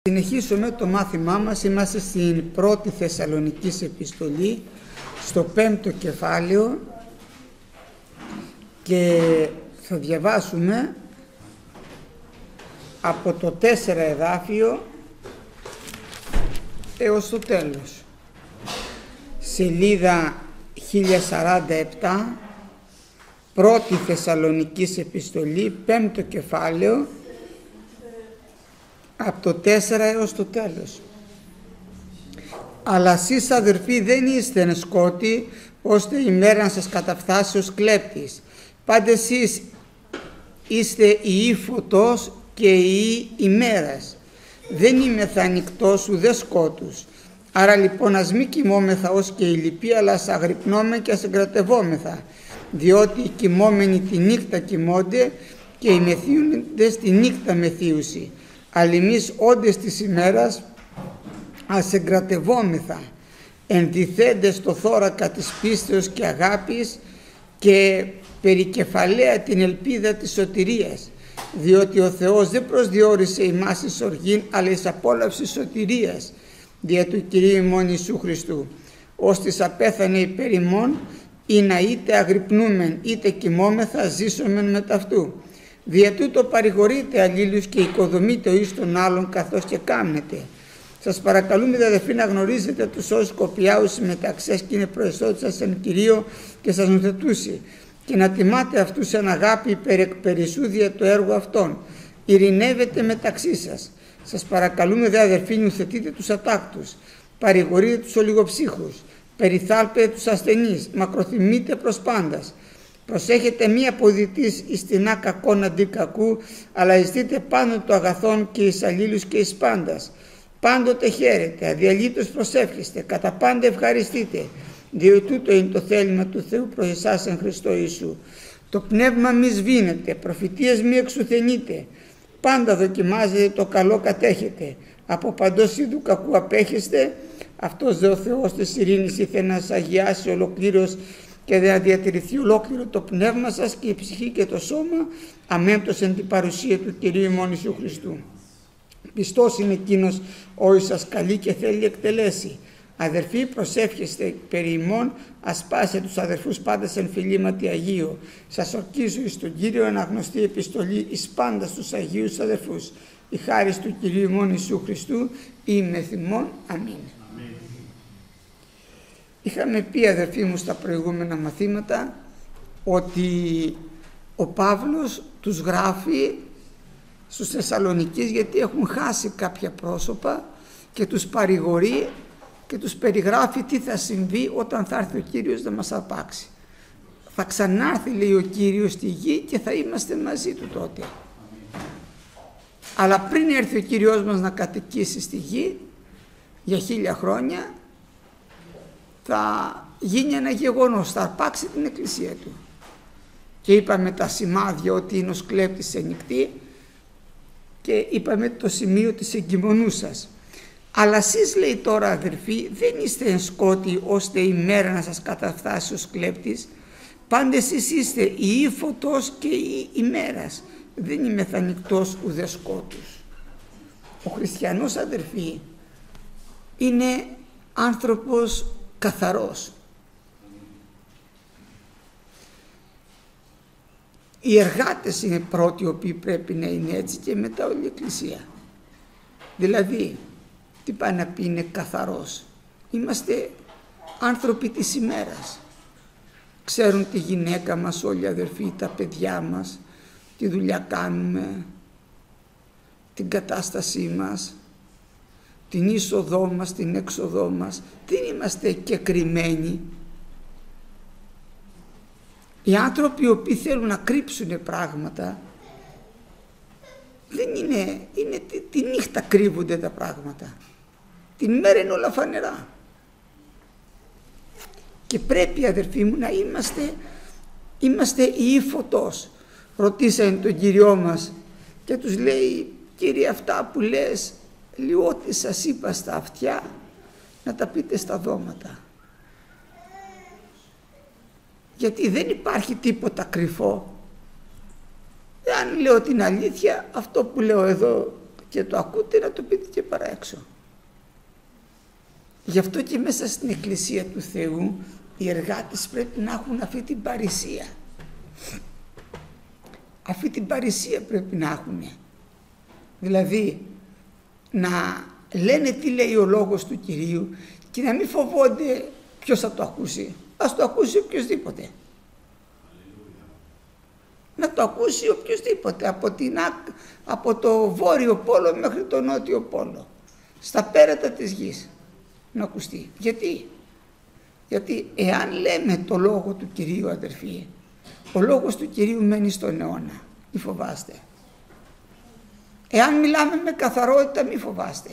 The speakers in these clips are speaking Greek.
Συνεχίσουμε το μάθημά μας. Είμαστε στην πρώτη Θεσσαλονικής επιστολή, στο 5ο κεφάλαιο, και θα διαβάσουμε από το 4 εδάφιο έως το τέλος. Σελίδα 1047, πρώτη Θεσσαλονικής επιστολή, 5ο κεφάλαιο, από το 4 έως το τέλος. Αλλά εσείς, αδερφοί, δεν είστε εν σκότη, ώστε η μέρα να σας καταφθάσει ως κλέπτης. Πάντε εσείς είστε η υ φωτός και η υ ημέρας. Δεν είμεθα νυκτός ουδέ σκότους. Άρα λοιπόν ας μη κοιμόμεθα ως και οι λοιποί, αλλά ας αγρυπνώμε και ας εγκρατευόμεθα. Διότι οι κοιμόμενοι τη νύχτα κοιμώνται και οι μεθύοντες τη νύχτα μεθύουσι. Αλλά εμείς όντες της ημέρας ας εγκρατευόμεθα, ενδυθέντες το θώρακα της πίστεως και αγάπης και περικεφαλαία την ελπίδα της σωτηρίας. Διότι ο Θεός δεν προσδιορίσε ημάς εις οργήν, αλλά εις απόλαυση σωτηρίας, δια του Κυρίου ημών Ιησού Χριστού, ώστις απέθανε υπέρ ημών, ή να είτε αγρυπνούμεν είτε κοιμόμεθα ζήσομεν με ταυτού. Δια τούτο παρηγορείτε αλλήλους και οικοδομείτε ο εις τον άλλον καθώς και κάμνετε. Σας παρακαλούμε, αδελφοί, να γνωρίζετε τους όσους κοπιάους μεταξές και είναι προεσότητας εν Κυρίω και σας νοθετούσει, και να τιμάτε αυτούς εν αγάπη περισσού δια το έργο αυτών. Ειρηνεύετε μεταξύ σας. Σας παρακαλούμε, αδελφοί, νουθετείτε τους ατάκτους, παρηγορείτε τους ολιγοψύχους, περιθάλπετε τους ασθενείς, μακροθυμείτε προς πάντας. Προσέχετε μη αποδιτής εις τινά κακόν αντί κακού, αλλά ειστείτε πάνω το αγαθόν και εις αλλήλους και εις πάντας. Πάντοτε χαίρετε, αδιαλείτως προσεύχεστε, κατά πάντα ευχαριστείτε, διότι τούτο είναι το θέλημα του Θεού προς εσάς εν Χριστώ Ιησού. Το πνεύμα μη σβήνετε, προφητείες μη εξουθενείτε, πάντα δοκιμάζετε, το καλό κατέχετε, από παντός είδου κακού απέχεστε. Αυτός δε ο Θεός της ειρήνης ήθελε να σας αγιάσει ολοκλήρως και να διατηρηθεί ολόκληρο το πνεύμα σας και η ψυχή και το σώμα αμέμπτως εν την παρουσία του Κυρίου ημών Ιησού Χριστού. Πιστός είναι εκείνος ο εις σας καλεί και θέλει εκτελέσει. Αδερφοί, προσεύχεστε περί ημών, ασπάστε τους αδερφούς πάντα εν φιλήματι Αγίου. Σας ορκίζω εις τον Κύριο αναγνωστή επιστολή εις πάντα στους Αγίους αδερφούς. Η χάρις του Κυρίου ημών Ιησού Χριστού ή μεθ ημών. Αμήν. Είχαμε πει, αδερφοί μου, στα προηγούμενα μαθήματα ότι ο Παύλος τους γράφει στους Θεσσαλονικείς γιατί έχουν χάσει κάποια πρόσωπα και τους παρηγορεί και τους περιγράφει τι θα συμβεί όταν θα έρθει ο Κύριος να μας αρπάξει. Θα ξανάρθει, λέει, ο Κύριος στη γη και θα είμαστε μαζί του τότε. Αλλά πριν έρθει ο Κύριος μας να κατοικήσει στη γη για 1000 χρόνια, θα γίνει ένα γεγονός, θα αρπάξει την εκκλησία του. Και είπαμε τα σημάδια ότι είναι ο σκλέπτης σε νυχτή και είπαμε το σημείο της εγκυμονούσας. Αλλά εσείς, λέει τώρα, αδερφοί, δεν είστε εν σκότη ώστε η μέρα να σας καταφθάσει ο σκλέπτης. Πάντε εσείς είστε η υ φωτός και η ημέρας. Δεν είμαι θανικτός ουδέ σκότους. Ο χριστιανός, αδερφοί, είναι άνθρωπος καθαρός. Οι εργάτες είναι πρώτοι οι οποίοι πρέπει να είναι έτσι και μετά όλη η εκκλησία. Δηλαδή, τι πάει να πει είναι καθαρός? Είμαστε άνθρωποι της ημέρας. Ξέρουν τη γυναίκα μας όλοι, αδερφοί, τα παιδιά μας, τι δουλειά κάνουμε, την κατάστασή μας, την είσοδό μας, την έξοδό μας. Δεν είμαστε κεκριμμένοι. Οι άνθρωποι οι οποίοι θέλουν να κρύψουν πράγματα, δεν είναι τη νύχτα κρύβονται τα πράγματα. Την μέρα είναι όλα φανερά. Και πρέπει, αδερφοί μου, να είμαστε η υ φωτός. Ρωτήσανε τον Κυριό μας και τους λέει, Κύριε, αυτά που λες, λιώτη σας είπα στα αυτιά, να τα πείτε στα δώματα. Γιατί δεν υπάρχει τίποτα κρυφό. Αν λέω την αλήθεια, αυτό που λέω εδώ και το ακούτε να το πείτε και παρά έξω. Γι' αυτό και μέσα στην Εκκλησία του Θεού οι εργάτες πρέπει να έχουν αυτή την παρησία. Αυτή την παρησία πρέπει να έχουν. Δηλαδή να λένε τι λέει ο λόγος του Κυρίου και να μην φοβόνται ποιος θα το ακούσει. Ας το ακούσει οποιοσδήποτε. Να το ακούσει οποιοσδήποτε, από το βόρειο πόλο μέχρι το νότιο πόλο, στα πέρατα της γης να ακουστεί. Γιατί εάν λέμε το λόγο του Κυρίου, αδερφοί, ο λόγος του Κυρίου μένει στον αιώνα, μη φοβάστε. Εάν μιλάμε με καθαρότητα, μη φοβάστε.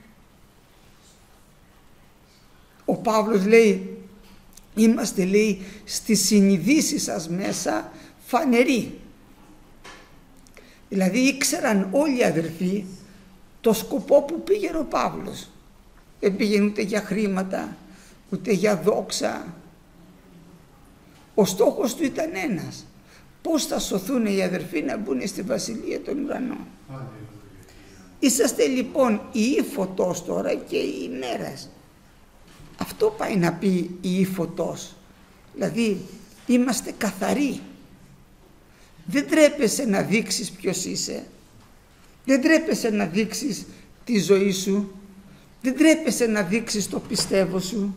Ο Παύλος λέει, είμαστε, λέει, στις συνειδήσεις σας μέσα φανεροί. Δηλαδή ήξεραν όλοι οι αδερφοί το σκοπό που πήγαινε ο Παύλος. Δεν πήγαινε ούτε για χρήματα, ούτε για δόξα. Ο στόχος του ήταν ένας. Πώς θα σωθούν οι αδερφοί να μπουν στη Βασιλεία των Ουρανών. Είσαστε λοιπόν η φωτός τώρα και η ημέρας. Αυτό πάει να πει η φωτός. Δηλαδή είμαστε καθαροί. Δεν τρέπεσαι να δείξεις ποιος είσαι. Δεν τρέπεσαι να δείξεις τη ζωή σου. Δεν τρέπεσαι να δείξεις το πιστεύω σου.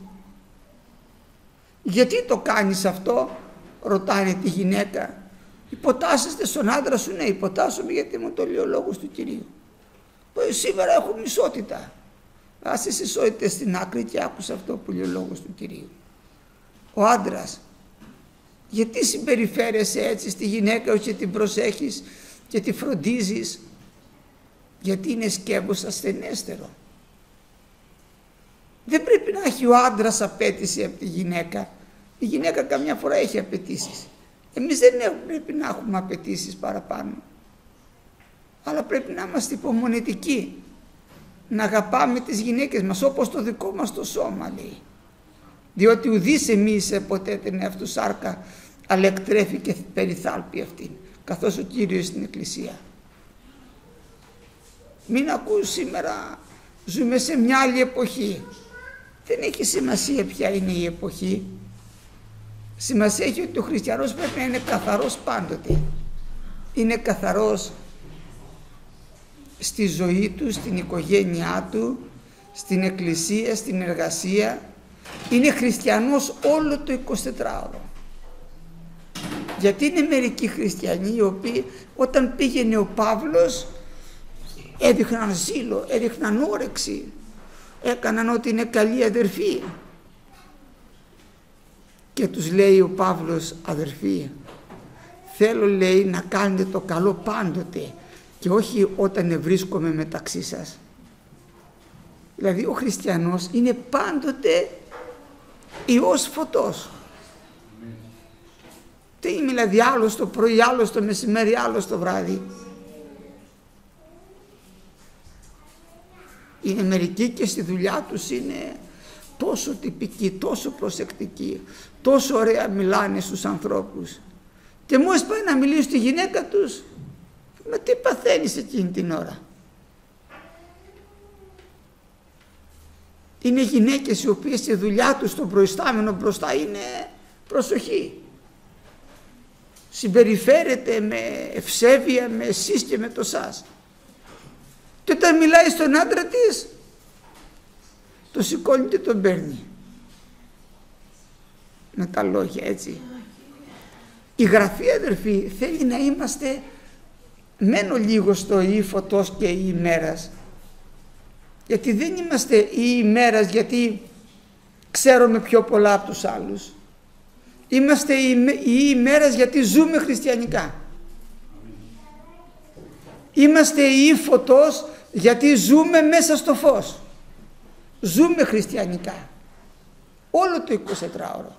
Γιατί το κάνεις αυτό, ρωτάνε τη γυναίκα. Υποτάσσεστε στον άντρα σου. Ναι, υποτάσσομαι γιατί μου το λέει ο λόγος του Κυρίου. Σήμερα έχω μισότητα. Άσε τις ισότητες στην άκρη και άκουσα αυτό που λέει ο λόγος του Κυρίου. Ο άντρας, γιατί συμπεριφέρεσαι έτσι στη γυναίκα και την προσέχεις και τη φροντίζεις? Γιατί είναι σκεύος ασθενέστερο. Δεν πρέπει να έχει ο άντρας απέτηση από τη γυναίκα. Η γυναίκα καμιά φορά έχει απαιτήσεις. Εμείς δεν πρέπει να έχουμε απαιτήσεις παραπάνω. Αλλά πρέπει να είμαστε υπομονετικοί. Να αγαπάμε τις γυναίκες μας όπως το δικό μας το σώμα, λέει. Διότι ουδής εμείς ποτέ την εαυτού σάρκα, αλλά εκτρέφει και περιθάλπει αυτήν, καθώς ο Κύριος στην Εκκλησία. Μην ακούς σήμερα, ζούμε σε μια άλλη εποχή. Δεν έχει σημασία ποια είναι η εποχή. Σημασία έχει ότι ο χριστιανός πρέπει να είναι καθαρός πάντοτε. Είναι καθαρός στη ζωή του, στην οικογένειά του, στην εκκλησία, στην εργασία. Είναι χριστιανός όλο το 24ωρο. Γιατί είναι μερικοί χριστιανοί οι οποίοι όταν πήγαινε ο Παύλος έδειχναν ζήλο, έδειχναν όρεξη, έκαναν ότι είναι καλοί αδερφοί. Και τους λέει ο Παύλος, αδερφοί, θέλω, λέει, να κάνετε το καλό πάντοτε και όχι όταν βρίσκομαι μεταξύ σας. Δηλαδή ο χριστιανός είναι πάντοτε ιός φωτός. Δεν είναι δηλαδή άλλος το πρωί, άλλος το μεσημέρι, άλλος το βράδυ. Είναι μερικοί και στη δουλειά τους είναι τόσο τυπικοί, τόσο προσεκτικοί, τόσο ωραία μιλάνε στους ανθρώπους. Και μόλις πάει να μιλήσει στη γυναίκα τους, μα τι παθαίνεις εκείνη την ώρα. Είναι γυναίκες οι οποίες στη δουλειά τους, στο προϊστάμενο μπροστά, είναι προσοχή. Συμπεριφέρεται με ευσέβεια, με εσείς και με το σας. Και όταν μιλάει στον άντρα της, το σηκώνει και τον παίρνει. Με τα λόγια, έτσι. Η Γραφή, αδερφοί, θέλει να είμαστε, μένω λίγο στο ή φωτός και ή ημέρας. Γιατί δεν είμαστε ή ημέρας γιατί ξέρουμε πιο πολλά από τους άλλους. Είμαστε ή ημέρας γιατί ζούμε χριστιανικά. Είμαστε ή φωτός γιατί ζούμε μέσα στο φως. Ζούμε χριστιανικά. Όλο το 24ωρο.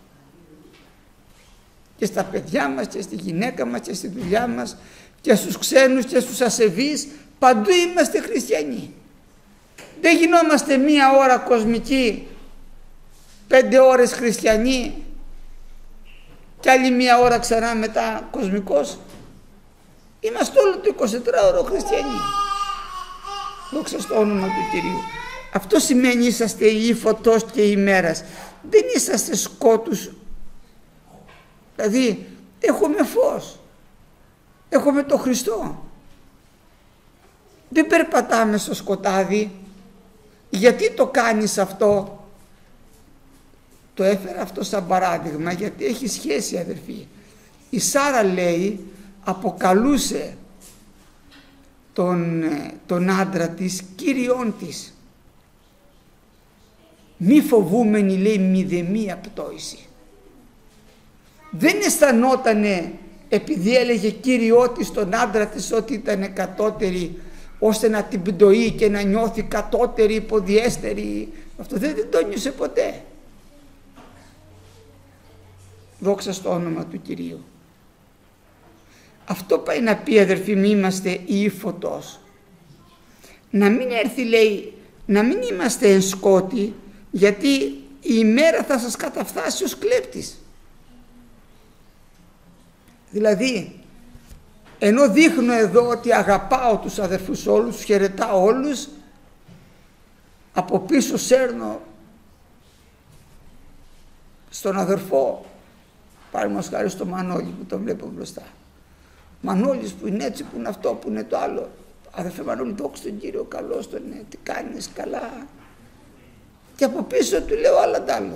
Και στα παιδιά μας και στη γυναίκα μας και στη δουλειά μας και στους ξένους και στους ασεβείς, παντού είμαστε χριστιανοί. Δεν γινόμαστε μία ώρα κοσμικοί, 5 ώρες χριστιανοί και άλλη μία ώρα ξανά μετά κοσμικός. Είμαστε όλο το 24ωρο χριστιανοί. Δόξα στο όνομα του Κυρίου. Αυτό σημαίνει είσαστε η φωτός και η ημέρας. Δεν είσαστε σκότους. Δηλαδή έχουμε φως. Έχουμε το Χριστό. Δεν περπατάμε στο σκοτάδι. Γιατί το κάνεις αυτό? Το έφερα αυτό σαν παράδειγμα γιατί έχει σχέση, αδερφοί. Η Σάρα, λέει, αποκαλούσε τον άντρα της Κύριον της. Μη φοβούμενη, λέει, μηδεμία πτώηση. Δεν αισθανότανε επειδή έλεγε Κύριό της τον άντρα της ότι ήταν κατώτερη, ώστε να την πτωεί και να νιώθει κατώτερη, υποδιέστερη. Αυτό δεν το νιώσε ποτέ. Δόξα στο όνομα του Κυρίου. Αυτό πάει να πει, αδερφοί, μη είμαστε ή φωτός. Να μην έρθει, λέει, να μην είμαστε εν σκότη, γιατί η ημέρα θα σας καταφθάσει ως κλέπτης. Δηλαδή, ενώ δείχνω εδώ ότι αγαπάω τους αδερφούς όλους, τους χαιρετάω όλους, από πίσω σέρνω στον αδερφό, παραδείγματος χάρη στο Μανώλη που τον βλέπω μπροστά. Μανώλης που είναι έτσι, που είναι αυτό, που είναι το άλλο. Αδερφέ Μανώλη, δόξα τον Κύριο, καλώς τον είναι, τι κάνεις, καλά. Και από πίσω του λέω άλλα τ' άλλον.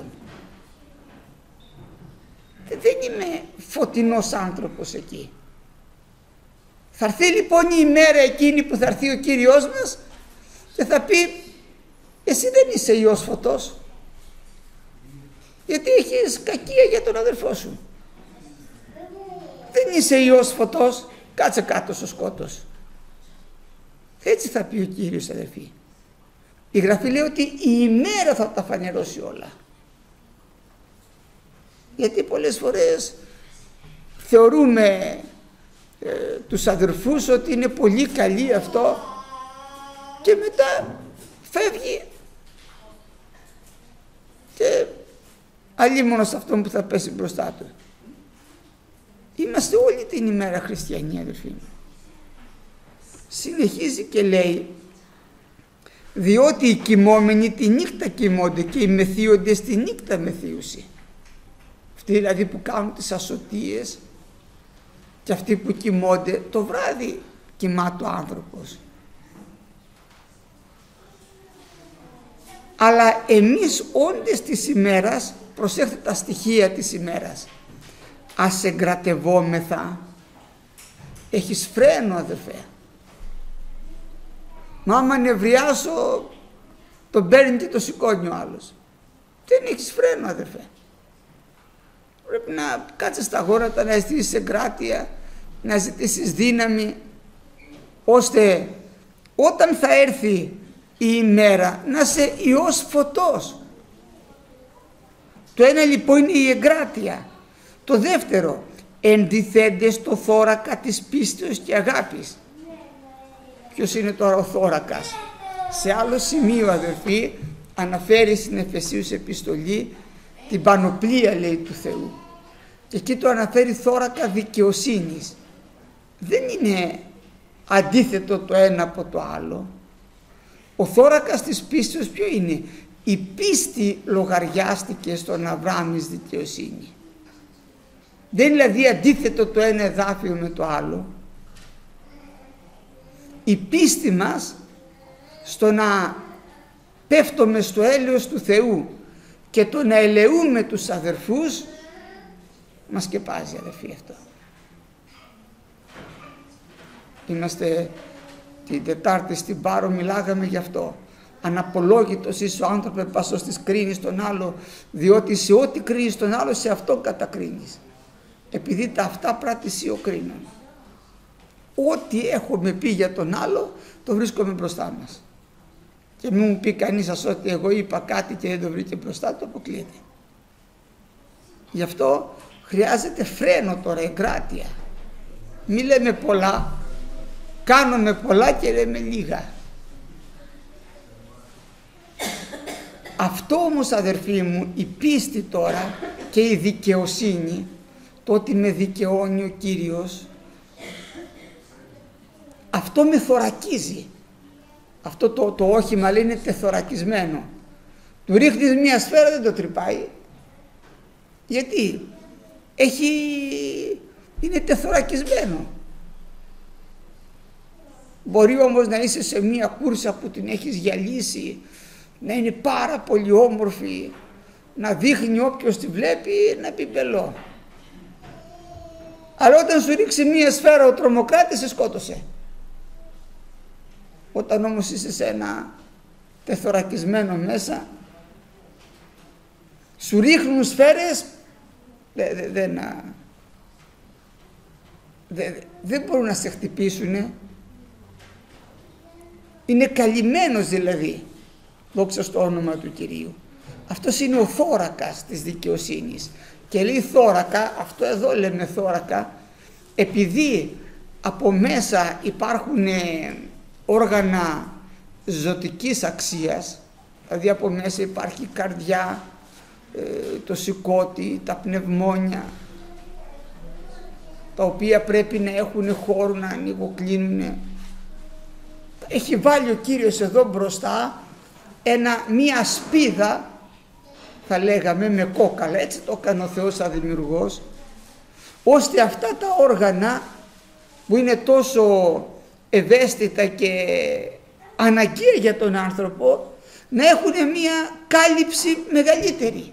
Δεν είμαι φωτεινός άνθρωπος εκεί. Θα έρθει λοιπόν η ημέρα εκείνη που θα έρθει ο Κύριος μας και θα πει εσύ δεν είσαι Υιός φωτός, γιατί έχεις κακία για τον αδερφό σου. Δεν είσαι Υιός φωτός, κάτσε κάτω στο σκότος. Έτσι θα πει ο Κύριος, αδερφοί. Η Γραφή λέει ότι η ημέρα θα τα φανερώσει όλα. Γιατί πολλές φορές θεωρούμε τους αδερφούς ότι είναι πολύ καλή αυτό και μετά φεύγει και αλλήμωνο σε αυτόν που θα πέσει μπροστά του. Είμαστε όλη την ημέρα χριστιανοί, αδερφοί μου. Συνεχίζει και λέει, διότι οι κοιμόμενοι τη νύχτα κοιμώνται και οι μεθύοντες τη νύχτα μεθύουσι. Αυτοί δηλαδή που κάνουν τις ασωτίες και αυτοί που κοιμώνται, το βράδυ κοιμάται ο άνθρωπος. Αλλά εμείς όντες της ημέρας, προσέχετε τα στοιχεία της ημέρας, ας εγκρατευόμεθα. Έχεις φρένο, αδερφέ. Μα άμα νευριάσω, τον παίρνει και το σηκώνει ο άλλος. Δεν έχεις φρένο, αδερφέ. Πρέπει να κάτσεις στα γόνατα, να ζητήσεις εγκράτεια, να ζητήσεις δύναμη, ώστε όταν θα έρθει η ημέρα να είσαι Υιός φωτός. Το ένα λοιπόν είναι η εγκράτεια. Το δεύτερο, εντιθέντες στο θώρακα της πίστεως και αγάπης. Ποιος είναι τώρα ο θώρακας? Σε άλλο σημείο, αδερφοί, αναφέρει στην Εφεσίους επιστολή την πανοπλία, λέει, του Θεού. Και εκεί το αναφέρει θώρακα δικαιοσύνης. Δεν είναι αντίθετο το ένα από το άλλο. Ο θώρακας της πίστεως ποιο είναι? Η πίστη λογαριάστηκε στον Αβραάμ εις δικαιοσύνη. Δεν είναι δηλαδή αντίθετο το ένα εδάφιο με το άλλο. Η πίστη μας στο να πέφτουμε στο έλεος του Θεού και το να ελεούμε τους αδερφούς μας σκεπάζει, αδερφοί, αυτό. Είμαστε την Τετάρτη στην Πάρο, μιλάγαμε γι' αυτό. Αναπολόγητος είσαι ο άνθρωπε πάσος της κρίνεις τον άλλο, διότι σε ό,τι κρίνεις τον άλλο σε αυτό κατακρίνεις, επειδή τα αυτά πράττει ο κρίνον. Ό,τι έχουμε πει για τον άλλο το βρίσκομαι μπροστά μας. Και μην μου πει κανείς σας ότι εγώ είπα κάτι και δεν το βρήκε μπροστά του, αποκλείεται. Γι' αυτό χρειάζεται φρένο τώρα, εγκράτεια. Μη λέμε πολλά, κάνουμε πολλά και λέμε λίγα. Αυτό όμως, αδερφοί μου, η πίστη τώρα και η δικαιοσύνη, το ότι με δικαιώνει ο Κύριος, αυτό με θωρακίζει. Αυτό το όχημα λέει είναι τεθωρακισμένο. Του ρίχνεις μία σφαίρα, δεν το τρυπάει. Γιατί? Είναι τεθωρακισμένο. Μπορεί όμως να είσαι σε μία κούρσα που την έχεις γυαλίσει, να είναι πάρα πολύ όμορφη, να δείχνει όποιος τη βλέπει να πει μπελό. Αλλά όταν σου ρίξει μία σφαίρα ο τρομοκράτης σε σκότωσε. Όταν όμως είσαι σε ένα τεθωρακισμένο μέσα, σου ρίχνουν σφαίρες, δεν μπορούν να σε χτυπήσουνε. Είναι καλυμμένος δηλαδή, δόξα στο όνομα του Κυρίου. Αυτός είναι ο θώρακας της δικαιοσύνης. Και λέει θώρακα, αυτό εδώ λέμε θώρακα, επειδή από μέσα υπάρχουν όργανα ζωτικής αξίας, δηλαδή από μέσα υπάρχει η καρδιά, το σηκώτη, τα πνευμόνια, τα οποία πρέπει να έχουν χώρο να ανοιγοκλίνουν. Έχει βάλει ο Κύριος εδώ μπροστά μία σπίδα, θα λέγαμε με κόκαλα, έτσι το έκανε ο Θεός σαν δημιουργός, ώστε αυτά τα όργανα που είναι τόσο ευαίσθητα και αναγκαία για τον άνθρωπο να έχουν μία κάλυψη μεγαλύτερη.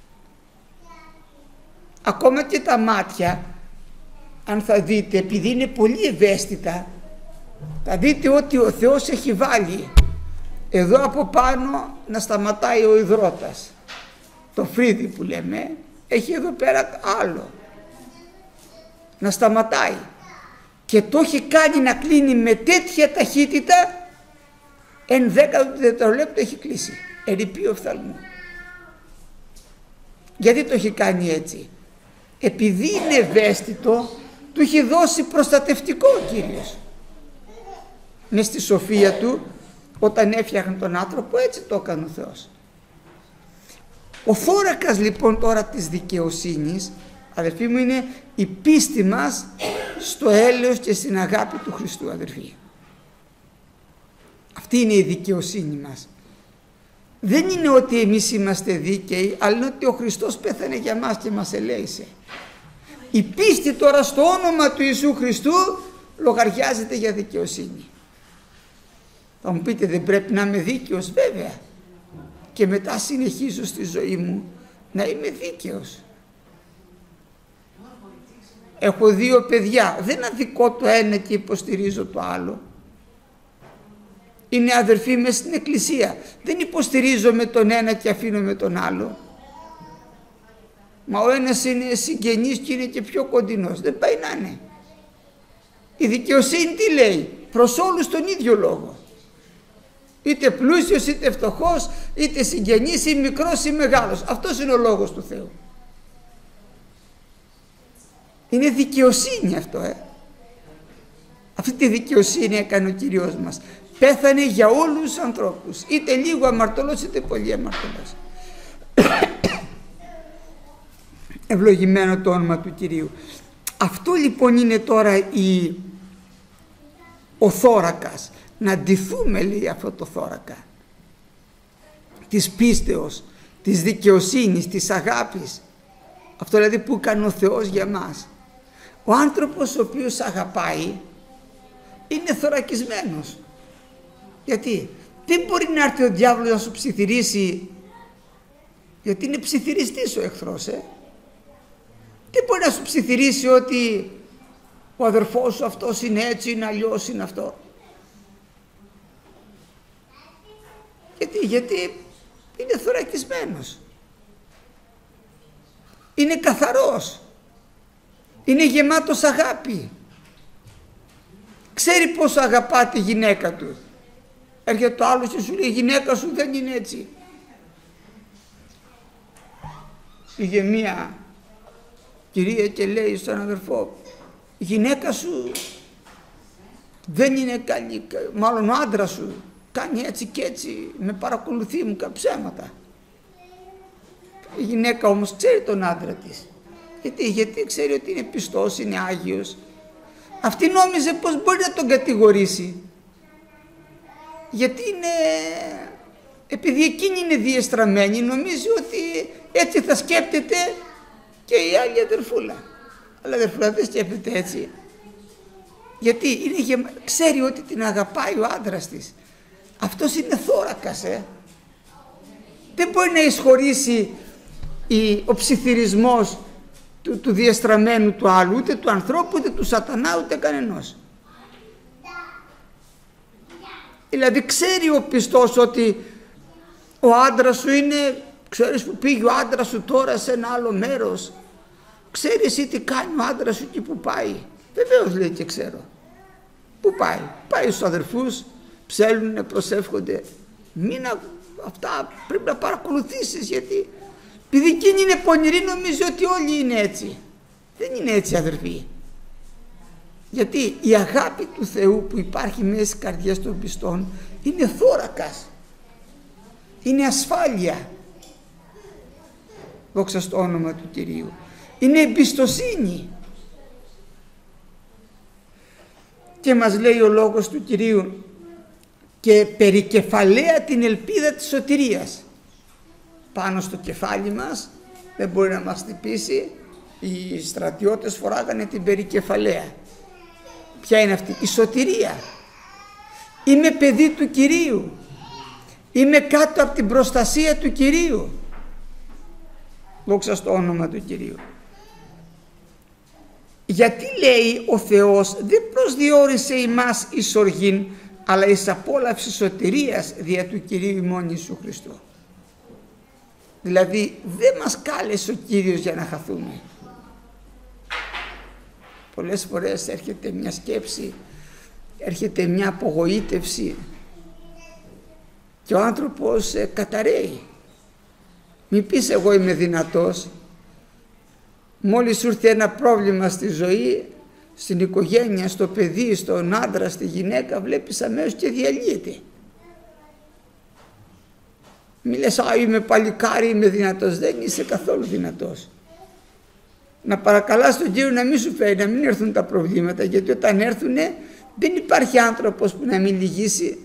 Ακόμα και τα μάτια, αν θα δείτε, επειδή είναι πολύ ευαίσθητα, θα δείτε ότι ο Θεός έχει βάλει εδώ από πάνω να σταματάει ο υδρότας. Το φρύδι που λέμε έχει εδώ πέρα άλλο να σταματάει, και το έχει κάνει να κλείνει με τέτοια ταχύτητα, εν 10 δευτερόλεπτο έχει κλείσει, ερειπεί οφθαλμού. Γιατί το έχει κάνει έτσι? Επειδή είναι ευαίσθητο, του έχει δώσει προστατευτικό ο Κύριος. Μες στη σοφία του, όταν έφτιαχνε τον άνθρωπο, έτσι το έκανε ο Θεός. Ο θώρακας λοιπόν τώρα της δικαιοσύνης, αδερφοί μου, είναι η πίστη μας στο έλεος και στην αγάπη του Χριστού, αδερφοί. Αυτή είναι η δικαιοσύνη μας. Δεν είναι ότι εμείς είμαστε δίκαιοι, αλλά είναι ότι ο Χριστός πέθανε για μας και μας ελέησε. Η πίστη τώρα στο όνομα του Ιησού Χριστού λογαριάζεται για δικαιοσύνη. Θα μου πείτε, δεν πρέπει να είμαι δίκαιος? Βέβαια. Και μετά συνεχίζω στη ζωή μου να είμαι δίκαιος. Έχω 2 παιδιά, δεν αδικώ το ένα και υποστηρίζω το άλλο. Είναι αδερφοί μες στην εκκλησία, δεν υποστηρίζω με τον ένα και αφήνω με τον άλλο. Μα ο ένας είναι συγγενής και είναι και πιο κοντινός, δεν πάει να είναι. Η δικαιοσύνη τι λέει? Προς όλους τον ίδιο λόγο. Είτε πλούσιος είτε φτωχός, είτε συγγενής ή μικρός ή μεγάλος. Αυτός είναι ο λόγος του Θεού. Είναι δικαιοσύνη αυτό. Αυτή τη δικαιοσύνη έκανε ο Κύριος μας. Πέθανε για όλους τους ανθρώπους, είτε λίγο αμαρτωλός είτε πολύ αμαρτωλός. Ευλογημένο το όνομα του Κυρίου. Αυτό λοιπόν είναι τώρα ο θώρακας. Να ντυθούμε, λέει, αυτό το θώρακα της πίστεως, της δικαιοσύνης, της αγάπης. Αυτό δηλαδή που έκανε ο Θεός για μας. Ο άνθρωπος ο οποίος αγαπάει είναι θωρακισμένος. Γιατί? Δεν μπορεί να έρθει ο διάβολος να σου ψιθυρίσει, γιατί είναι ψιθυριστής ο εχθρός. Δεν μπορεί να σου ψιθυρίσει ότι ο αδερφός σου αυτός είναι έτσι, είναι αλλιώς, είναι αυτό. Γιατί είναι θωρακισμένος. Είναι καθαρός. Είναι γεμάτος αγάπη. Ξέρει πόσο αγαπά τη γυναίκα του. Έρχεται το άλλο και σου λέει, η γυναίκα σου δεν είναι έτσι. Πήγε μία κυρία και λέει στον αδερφό, η γυναίκα σου δεν είναι καλή, μάλλον ο άντρας σου κάνει έτσι και έτσι, με παρακολουθεί, μου κάνει ψέματα. Η γυναίκα όμως ξέρει τον άντρα της. Γιατί ξέρει ότι είναι πιστός, είναι Άγιος. Αυτή νόμιζε πως μπορεί να τον κατηγορήσει. γιατί επειδή εκείνη είναι διεστραμμένη, νομίζει ότι έτσι θα σκέπτεται και η άλλη αδερφούλα. Αλλά η αδερφούλα δεν σκέπτεται έτσι. Γιατί ξέρει ότι την αγαπάει ο άντρας της. Αυτός είναι θώρακας. Δεν μπορεί να εισχωρήσει ο ψιθυρισμός του διεστραμμένου του άλλου, ούτε του ανθρώπου, ούτε του σατανά, ούτε κανενός. Δηλαδή ξέρει ο πιστός ότι ο άντρας σου είναι, ξέρεις που πήγε ο άντρας σου τώρα σε ένα άλλο μέρος, ξέρεις εσύ τι κάνει ο άντρας σου και που πάει. Βεβαίως λέει και ξέρω. Πού πάει? Πάει στους αδερφούς, ψέλνουνε, προσεύχονται. Αυτά πρέπει να παρακολουθήσεις, γιατί επειδή εκείνη είναι πονηρή νομίζει ότι όλοι είναι έτσι. Δεν είναι έτσι, αδερφοί. Γιατί η αγάπη του Θεού που υπάρχει μέσα στις καρδιές των πιστών είναι θώρακας, είναι ασφάλεια, δόξα στο όνομα του Κυρίου, είναι εμπιστοσύνη. Και μας λέει ο λόγος του Κυρίου, και περικεφαλαία την ελπίδα της σωτηρίας. Πάνω στο κεφάλι μας δεν μπορεί να μας χτυπήσει. Οι στρατιώτες φοράγανε την περικεφαλαία. Ποια είναι αυτή? Η σωτηρία. Είμαι παιδί του Κυρίου, είμαι κάτω από την προστασία του Κυρίου, δόξα στο όνομα του Κυρίου. Γιατί λέει ο Θεός δεν προσδιορίσε ημάς εις οργήν, αλλά εις απόλαυση σωτηρίας δια του Κυρίου ημών Ιησού Χριστού. Δηλαδή δεν μας κάλεσε ο Κύριος για να χαθούμε. Πολλές φορές έρχεται μια σκέψη, έρχεται μια απογοήτευση και ο άνθρωπος καταραίει. Μην πεις εγώ είμαι δυνατός. Μόλις σου έρθει ένα πρόβλημα στη ζωή, στην οικογένεια, στο παιδί, στον άντρα, στη γυναίκα, βλέπεις αμέσως και διαλύεται. Μη λες είμαι παλικάρι, είμαι δυνατός. Δεν είσαι καθόλου δυνατός. Να παρακαλάς τον Κύριο να μην σου φέρει, να μην έρθουν τα προβλήματα, γιατί όταν έρθουνε δεν υπάρχει άνθρωπος που να μην λυγίσει.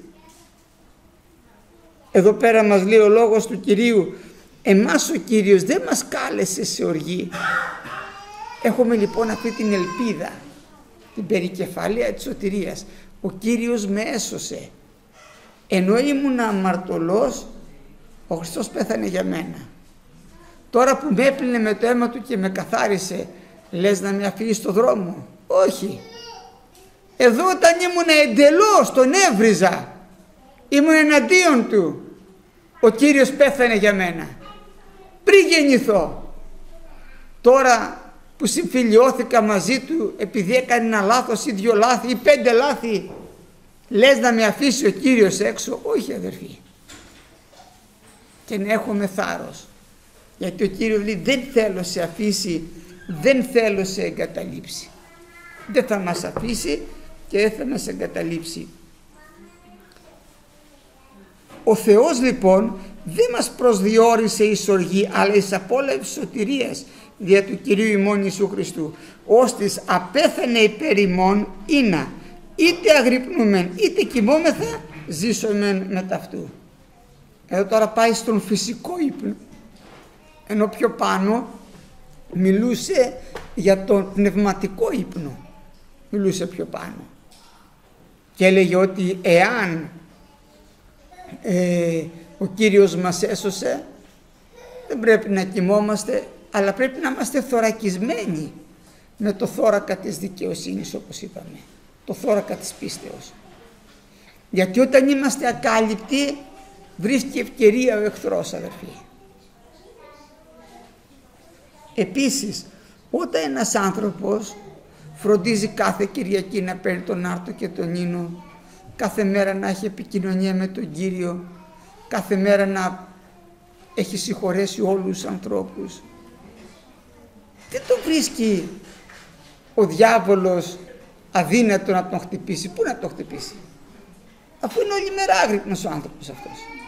Εδώ πέρα μας λέει ο λόγος του Κυρίου, εμάς ο Κύριος δεν μας κάλεσε σε οργή. Έχουμε λοιπόν αυτή την ελπίδα, την περικεφαλαία της σωτηρίας. Ο Κύριος με έσωσε. Ενώ ήμουν αμαρτωλός, ο Χριστός πέθανε για μένα. Τώρα που με έπλυνε με το αίμα του και με καθάρισε, λες να με αφήσει στο δρόμο? Όχι. Εδώ όταν ήμουν εντελώς, τον έβριζα, ήμουν εναντίον του, ο Κύριος πέθανε για μένα πριν γεννηθώ. Τώρα που συμφιλιώθηκα μαζί του, επειδή έκανε ένα λάθος ή 2 λάθη ή 5 λάθη, λες να με αφήσει ο Κύριος έξω? Όχι, αδερφοί. Και να έχουμε θάρρος, γιατί ο Κύριος λέει δεν θέλω σε αφήσει, δεν θέλω σε εγκαταλείψει. Δεν θα μας αφήσει και δεν θα μας εγκαταλείψει. Ο Θεός λοιπόν δεν μας προσδιορίσε εις οργή, αλλά εις απόλαυση σωτηρίας δια του Κυρίου ημών Ιησού Χριστού, ώστις απέθανε υπέρ ημών ήνα, είτε αγρυπνούμεν είτε κοιμόμεθα, ζήσομεν με ταυτού. Εδώ τώρα πάει στον φυσικό ύπνο, ενώ πιο πάνω μιλούσε για τον πνευματικό ύπνο. Μιλούσε πιο πάνω και έλεγε ότι εάν ο Κύριος μας έσωσε, δεν πρέπει να κοιμόμαστε, αλλά πρέπει να είμαστε θωρακισμένοι με το θώρακα της δικαιοσύνης, όπως είπαμε, το θώρακα της πίστεως. Γιατί όταν είμαστε ακάλυπτοι βρίσκει ευκαιρία ο εχθρός, αδερφοί. Επίσης, όταν ένας άνθρωπος φροντίζει κάθε Κυριακή να παίρνει τον άρτο και τον ίνο, κάθε μέρα να έχει επικοινωνία με τον Κύριο, κάθε μέρα να έχει συγχωρέσει όλους τους ανθρώπους, δεν το βρίσκει ο διάβολος αδύνατο να τον χτυπήσει. Πού να τον χτυπήσει, αφού είναι όλη μέρα άγρυπνος ο άνθρωπος αυτός.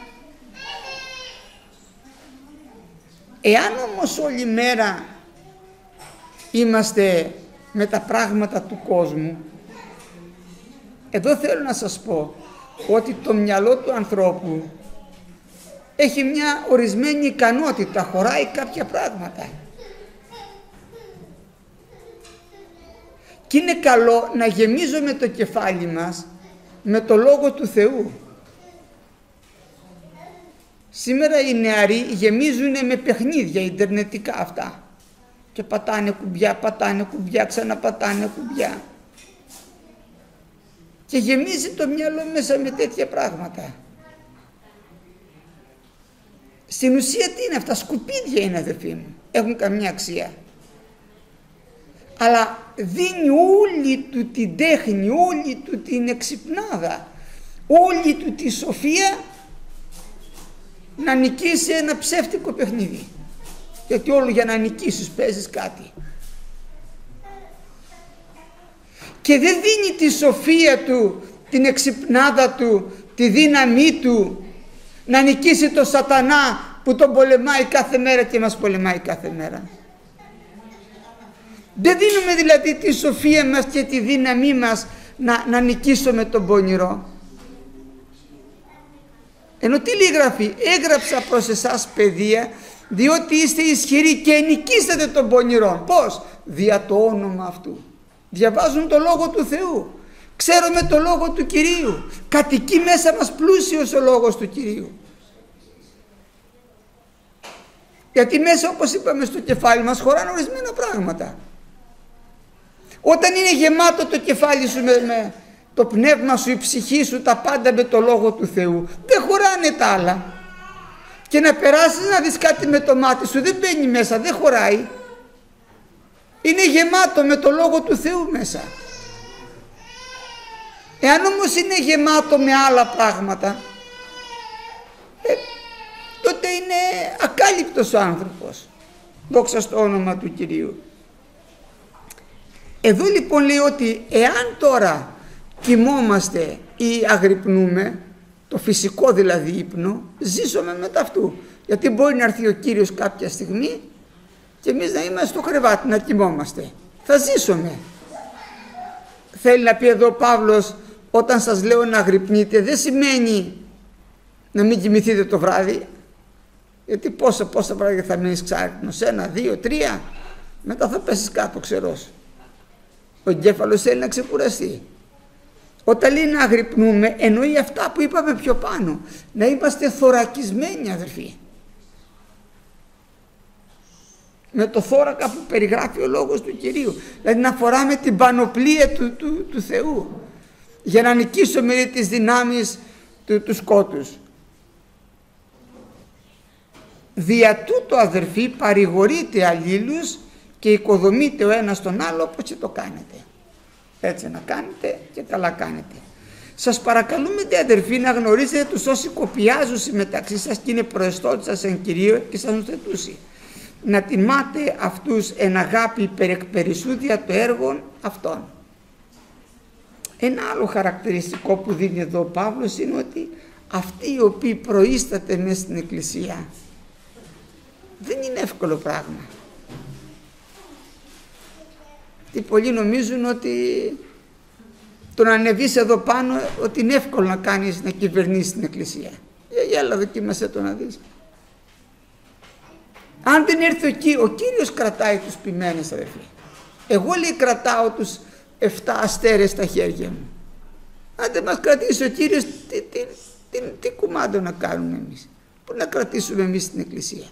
Εάν όμως όλη μέρα είμαστε με τα πράγματα του κόσμου, εδώ θέλω να σας πω ότι το μυαλό του ανθρώπου έχει μια ορισμένη ικανότητα, χωράει κάποια πράγματα. Και είναι καλό να γεμίζουμε το κεφάλι μας με το Λόγο του Θεού. Σήμερα οι νεαροί γεμίζουν με παιχνίδια ιντερνετικά αυτά. Και πατάνε κουμπιά, ξαναπατάνε κουμπιά. Και γεμίζει το μυαλό μέσα με τέτοια πράγματα. Στην ουσία τι είναι αυτά, σκουπίδια είναι, αδερφοί μου, έχουν καμιά αξία. Αλλά δίνει όλη του την τέχνη, όλη του την εξυπνάδα, όλη του τη σοφία να νικήσει ένα ψεύτικο παιχνίδι. Γιατί όλο για να νικήσεις παίζεις κάτι. Και δεν δίνει τη σοφία του, την εξυπνάδα του, τη δύναμή του να νικήσει το σατανά που τον πολεμάει κάθε μέρα και μας πολεμάει κάθε μέρα. Δεν δίνουμε δηλαδή τη σοφία μας και τη δύναμή μας να νικήσουμε τον πονηρό. Ενώ τι λέει Γραφή, έγραψα προς εσάς παιδεία, διότι είστε ισχυροί και νικήσατε τον πονηρό. Πώς? Δια το όνομα αυτού. Διαβάζουν το Λόγο του Θεού. Ξέρουμε το Λόγο του Κυρίου. Κατοικεί μέσα μας πλούσιος ο Λόγος του Κυρίου. Γιατί μέσα, όπως είπαμε, στο κεφάλι μας χωράνε ορισμένα πράγματα. Όταν είναι γεμάτο το κεφάλι σου με το πνεύμα σου, η ψυχή σου, τα πάντα με το Λόγο του Θεού, δεν χωράνε τα άλλα. Και να περάσεις να δεις κάτι με το μάτι σου, δεν μπαίνει μέσα, δεν χωράει. Είναι γεμάτο με το Λόγο του Θεού μέσα. Εάν όμως είναι γεμάτο με άλλα πράγματα, τότε είναι ακάλυπτος ο άνθρωπος. Δόξα στο όνομα του Κυρίου. Εδώ λοιπόν λέει ότι εάν τώρα κοιμόμαστε ή αγρυπνούμε, το φυσικό δηλαδή ύπνο, ζήσουμε μετά αυτού. Γιατί μπορεί να έρθει ο Κύριος κάποια στιγμή και εμείς να είμαστε στο κρεβάτι να κοιμόμαστε. Θα ζήσουμε. Θέλει να πει εδώ ο Παύλος, όταν σας λέω να αγρυπνείτε, δεν σημαίνει να μην κοιμηθείτε το βράδυ. Γιατί πόσα βράδια θα μείνεις ξάρτητος, 1, 2, 3, μετά θα πέσεις κάτω ξερός. Ο εγκέφαλος θέλει να ξεκουραστεί. Όταν λέει να αγρυπνούμε, εννοεί αυτά που είπαμε πιο πάνω. Να είμαστε θωρακισμένοι, αδερφοί. Με το θώρακα που περιγράφει ο Λόγος του Κυρίου. Δηλαδή να φοράμε την πανοπλία του Θεού. Για να νικήσουμε τις δυνάμεις του σκότους. Δια τούτο, αδερφοί, παρηγορείτε αλλήλους και οικοδομείτε ο ένας τον άλλο όπως και το κάνετε. Έτσι να κάνετε και καλά κάνετε. Σας παρακαλούμε, αδερφοί, να γνωρίζετε τους όσοι κοπιάζουν μεταξύ σας και είναι προεστώτες σας εν Κυρίω και σας νοθετούσι. Να τιμάτε αυτούς εν αγάπη περισσούδια το έργο αυτών. Ένα άλλο χαρακτηριστικό που δίνει εδώ ο Παύλος είναι ότι αυτοί οι οποίοι προείσταται μέσα στην Εκκλησία δεν είναι εύκολο πράγμα. Και πολλοί νομίζουν ότι το να ανεβείς εδώ πάνω ότι είναι εύκολο να κάνεις, να κυβερνήσεις την Εκκλησία. Για άλλα δοκίμασέ το να δεις. Αν δεν έρθει ο Κύριος κρατάει τους ποιμένες, αδερφοί. Εγώ λέει κρατάω τους 7 αστέρες στα χέρια μου. Αν δεν μας κρατήσει ο Κύριος, τι κουμάντο να κάνουμε εμείς. Πού να κρατήσουμε εμείς την Εκκλησία.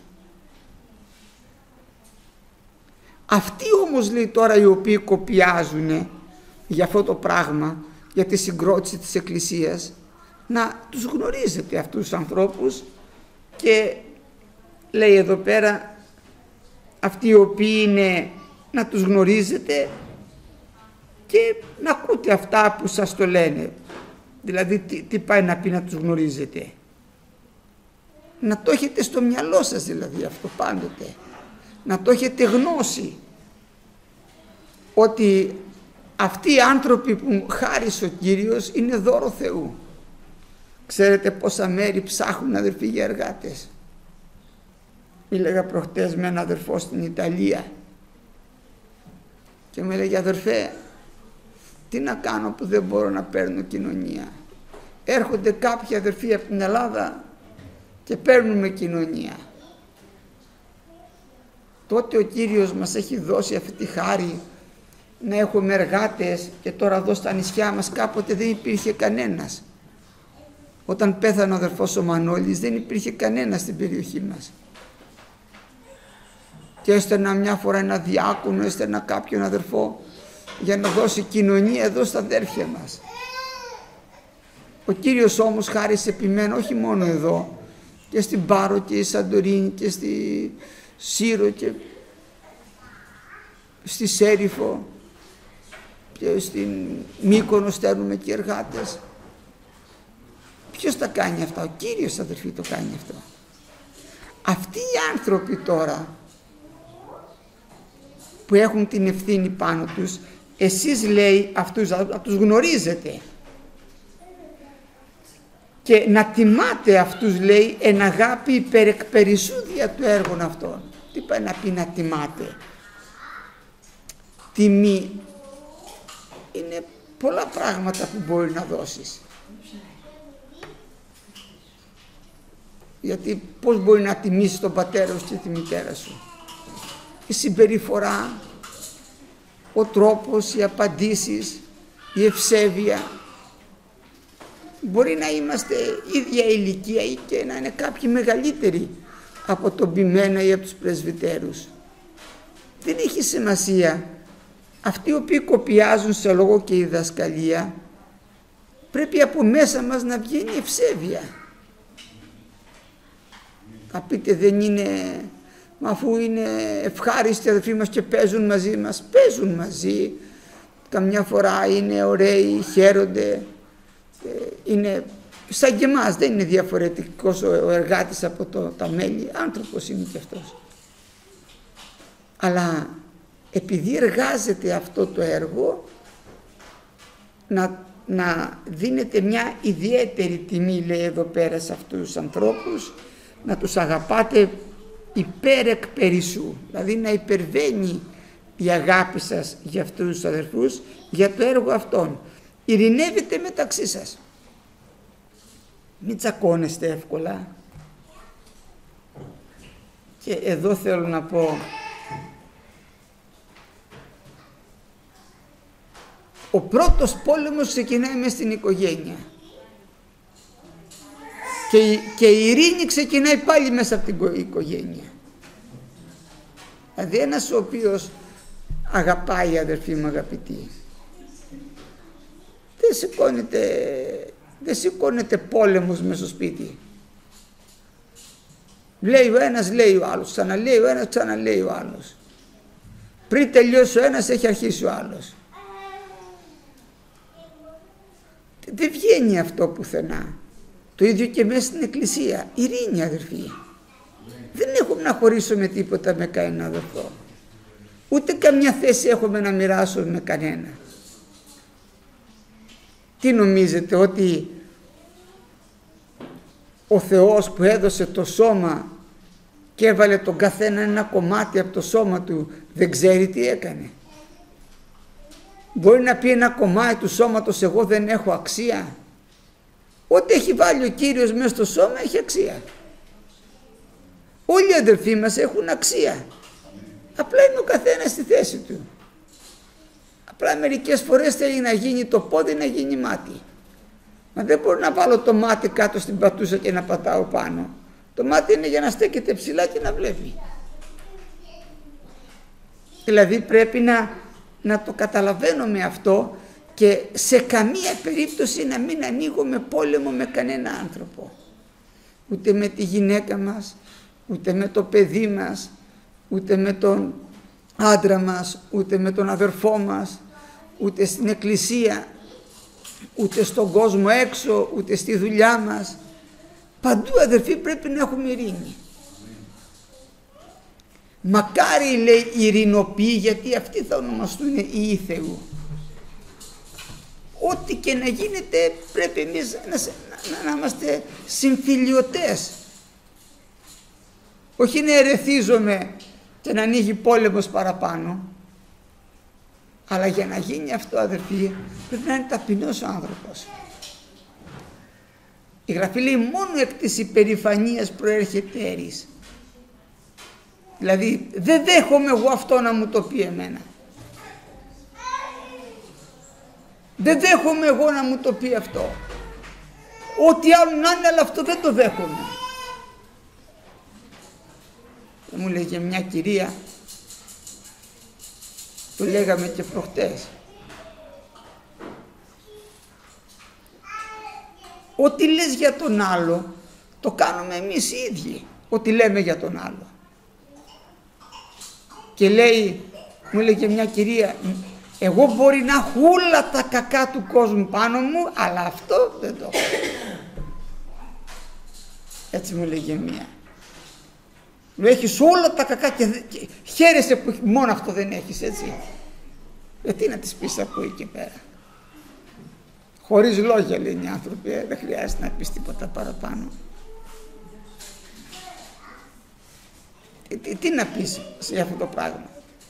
Αυτοί όμως, λέει τώρα, οι οποίοι κοπιάζουν για αυτό το πράγμα, για τη συγκρότηση της Εκκλησίας, να τους γνωρίζετε αυτούς τους ανθρώπους και λέει εδώ πέρα αυτοί οι οποίοι είναι να τους γνωρίζετε και να ακούτε αυτά που σας το λένε. Δηλαδή τι πάει να πει να τους γνωρίζετε. Να το έχετε στο μυαλό σας δηλαδή αυτό πάντοτε. Να το έχετε γνώση ότι αυτοί οι άνθρωποι που χάρισε ο Κύριος είναι δώρο Θεού. Ξέρετε πόσα μέρη ψάχνουν, αδερφοί, για εργάτες. Μίλαγα προχτές με έναν αδερφό στην Ιταλία και μου έλεγε, αδερφέ, τι να κάνω που δεν μπορώ να παίρνω κοινωνία. έρχονται κάποιοι αδερφοί από την Ελλάδα και παίρνουμε κοινωνία. Τότε ο Κύριος μας έχει δώσει αυτή τη χάρη να έχουμε εργάτες, και τώρα εδώ στα νησιά μας κάποτε δεν υπήρχε κανένας. Όταν πέθανε ο αδερφός ο Μανώλης δεν υπήρχε κανένας στην περιοχή μας. Και έστελνα μια φορά ένα διάκονο, έστελνα κάποιον αδερφό για να δώσει κοινωνία εδώ στα αδέρφια μας. Ο Κύριος όμως χάρισε επιμένα όχι μόνο εδώ, και στην Πάρο και στη Σαντορίνη και στη Σύρο και στη Σέριφο και στην Μύκονο στέλνουμε και εργάτες. Ποιος τα κάνει αυτά? Ο Κύριος, αδερφοί, το κάνει αυτό. Αυτοί οι άνθρωποι τώρα που έχουν την ευθύνη πάνω τους, εσείς λέει αυτούς να τους γνωρίζετε και να τιμάτε αυτούς, λέει, εν αγάπη υπερεκπερισσού δια του έργων αυτών. Τι πάει να πει να τιμάτε? Τιμή είναι πολλά πράγματα που μπορεί να δώσεις. Γιατί πώς μπορεί να τιμήσεις τον πατέρα σου και τη μητέρα σου? Η συμπεριφορά, ο τρόπος, οι απαντήσεις, η ευσέβεια. Μπορεί να είμαστε ίδια ηλικία ή και να είναι κάποιοι μεγαλύτεροι από τον ποιμένα ή από τους πρεσβυτέρους. Δεν έχει σημασία. Αυτοί οι οποίοι κοπιάζουν σε λόγο και η διδασκαλία, πρέπει από μέσα μας να βγαίνει ευσέβεια. Θα πείτε δεν είναι, μα αφού είναι ευχάριστοι αδελφοί μας και παίζουν μαζί μας, παίζουν μαζί, καμιά φορά είναι ωραίοι, χαίρονται, είναι σαν και εμάς, δεν είναι διαφορετικός ο εργάτης από τα μέλη, άνθρωπος είναι και αυτός. Αλλά επειδή εργάζεται αυτό το έργο, να δίνετε μια ιδιαίτερη τιμή, λέει εδώ πέρα, σε αυτούς τους ανθρώπους, να τους αγαπάτε υπέρ περισσού, δηλαδή να υπερβαίνει η αγάπη σας για αυτούς τους αδερφούς, για το έργο αυτόν. Ειρηνεύετε μεταξύ σας. Μην τσακώνεστε εύκολα. Και εδώ θέλω να πω, ο πρώτος πόλεμος ξεκινάει μες στην οικογένεια. Και η ειρήνη ξεκινάει πάλι μέσα από την οικογένεια. Δηλαδή ένας ο οποίος αγαπάει, αδερφοί μου αγαπητοί, δεν σηκώνεται πόλεμος μέσα στο σπίτι. Λέει ο ένας, λέει ο άλλος, ξαναλέει ο ένας, ξαναλέει ο άλλος. Πριν τελειώσει ο ένας έχει αρχίσει ο άλλος. Δεν βγαίνει αυτό πουθενά. Το ίδιο και μέσα στην εκκλησία. Ειρήνη, αδερφοί. Δεν έχουμε να χωρίσουμε τίποτα με κανένα αδερφό. Ούτε καμιά θέση έχουμε να μοιράσουμε με κανένα. Τι νομίζετε, ότι ο Θεός που έδωσε το σώμα και έβαλε τον καθένα ένα κομμάτι από το σώμα του, δεν ξέρει τι έκανε? Μπορεί να πει ένα κομμάτι του σώματος, εγώ δεν έχω αξία? Ό,τι έχει βάλει ο Κύριος μέσα στο σώμα έχει αξία. Όλοι οι αδελφοί μας έχουν αξία. Απλά είναι ο καθένας στη θέση του. Απλά μερικές φορές θέλει να γίνει το πόδι, να γίνει μάτι. Μα δεν μπορώ να βάλω το μάτι κάτω στην πατούσα και να πατάω πάνω. Το μάτι είναι για να στέκεται ψηλά και να βλέπει. Δηλαδή πρέπει να το καταλαβαίνουμε αυτό, και σε καμία περίπτωση να μην ανοίγουμε πόλεμο με κανένα άνθρωπο. Ούτε με τη γυναίκα μας, ούτε με το παιδί μας, ούτε με τον άντρα μας, ούτε με τον αδερφό μας, ούτε στην εκκλησία, ούτε στον κόσμο έξω, ούτε στη δουλειά μας. Παντού, αδερφοί, πρέπει να έχουμε ειρήνη. Μακάρι, λέει, οι ειρηνοποιοί, γιατί αυτοί θα ονομαστούν οι Υιοί Θεού. Ό,τι και να γίνεται πρέπει εμείς να είμαστε συμφιλιωτές. Όχι να ερεθίζομαι και να ανοίγει πόλεμος παραπάνω. Αλλά για να γίνει αυτό, αδερφοί, πρέπει να είναι ταπεινός ο άνθρωπος. Η Γραφή λέει μόνο εκ της υπερηφανίας προέρχεται έρης. Δηλαδή δεν δέχομαι εγώ αυτό να μου το πει εμένα. Δεν δέχομαι εγώ να μου το πει αυτό. Ό,τι άλλο να είναι, αλλά αυτό δεν το δέχομαι. Και μου λέγε μια κυρία, το λέγαμε και προχτές, ό,τι λες για τον άλλο το κάνουμε εμείς οι ίδιοι, ό,τι λέμε για τον άλλο. Και λέει, μου έλεγε μια κυρία, εγώ μπορεί να έχω όλα τα κακά του κόσμου πάνω μου, αλλά αυτό δεν το έχω. Έτσι μου λέγε μία. Μου έχεις όλα τα κακά και χαίρεσαι που μόνο αυτό δεν έχεις, έτσι. Τι να τις πεις από εκεί πέρα. Χωρίς λόγια λένε οι άνθρωποι, δεν χρειάζεται να πεις τίποτα παραπάνω. Τι να πεις σε αυτό το πράγμα.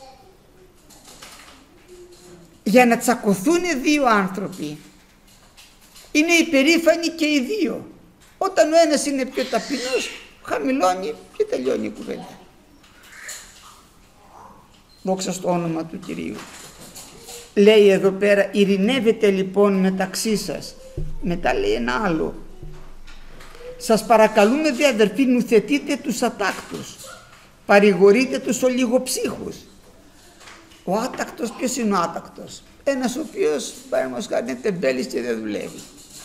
Για να τσακωθούν δύο άνθρωποι είναι υπερήφανοι και οι δύο. Όταν ο ένας είναι πιο ταπεινός, χαμηλώνει και τελειώνει η κουβέντα. Δόξα στο όνομα του Κυρίου. Λέει εδώ πέρα, ειρηνεύετε λοιπόν μεταξύ σας. Μετά λέει ένα άλλο. Σας παρακαλούμε δε αδερφοί, νουθετείτε τους ατάκτους, παρηγορείτε τους ολιγοψύχους. Ο άτακτος, ποιος είναι ο άτακτος? Ένας ο οποίος παραδείγματος χάρη είναι τεμπέλης και δεν δουλεύει.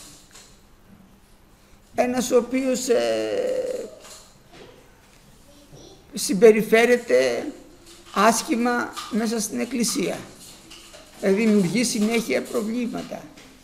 Ένας ο οποίος συμπεριφέρεται άσχημα μέσα στην εκκλησία, δημιουργεί συνέχεια προβλήματα.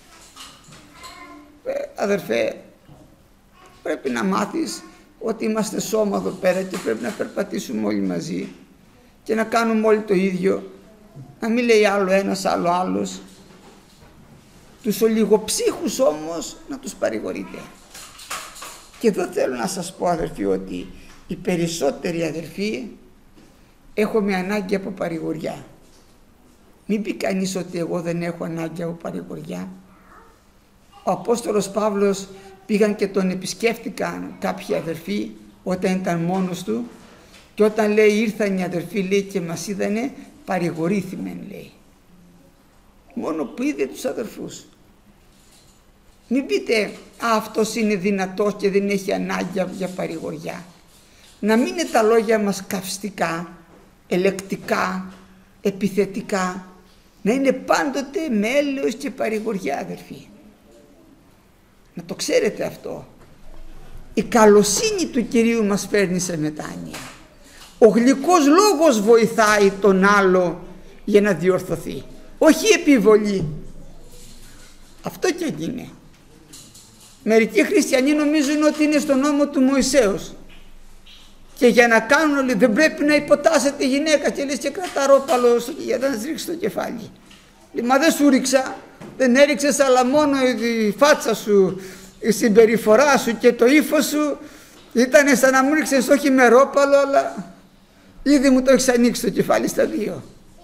Αδερφέ, πρέπει να μάθεις ότι είμαστε σώμα εδώ πέρα και πρέπει να περπατήσουμε όλοι μαζί και να κάνουμε όλοι το ίδιο, να μην λέει άλλο ένας, άλλο άλλος. Τους ολιγοψύχους όμως να τους παρηγορείτε. Και εδώ θέλω να σας πω, αδερφοί, ότι οι περισσότεροι αδερφοί έχουμε ανάγκη από παρηγοριά. Μην πει κανείς ότι εγώ δεν έχω ανάγκη από παρηγοριά. Ο Απόστολος Παύλος πήγαν και τον επισκέφτηκαν κάποιοι αδερφοί όταν ήταν μόνος του και όταν λέει ήρθαν οι αδερφοί, λέει, και μας είδανε, παρηγορήθημεν, λέει. Μόνο που είδε τους αδερφούς. Μην πείτε αυτός είναι δυνατός και δεν έχει ανάγκη για παρηγοριά. Να μην είναι τα λόγια μας καυστικά, ελεκτικά, επιθετικά. Να είναι πάντοτε με έλεος και παρηγοριά, αδερφοί. Να το ξέρετε αυτό. Η καλοσύνη του Κυρίου μας φέρνει σε μετάνοια. Ο γλυκός λόγος βοηθάει τον άλλο για να διορθωθεί. Όχι επιβολή. Αυτό και έγινε. Μερικοί χριστιανοί νομίζουν ότι είναι στον νόμο του Μωυσέως και για να κάνουν όλοι δεν πρέπει να υποτάσσεται η γυναίκα και λες και κρατά ρόπαλο για να της ρίξει το κεφάλι. Μα δεν σου ρίξα, δεν έριξες, αλλά μόνο η φάτσα σου, η συμπεριφορά σου και το ύφος σου ήταν σαν να μου ρίξες όχι με ρόπαλο, αλλά ήδη μου το έχεις ανοίξει το κεφάλι στα δύο.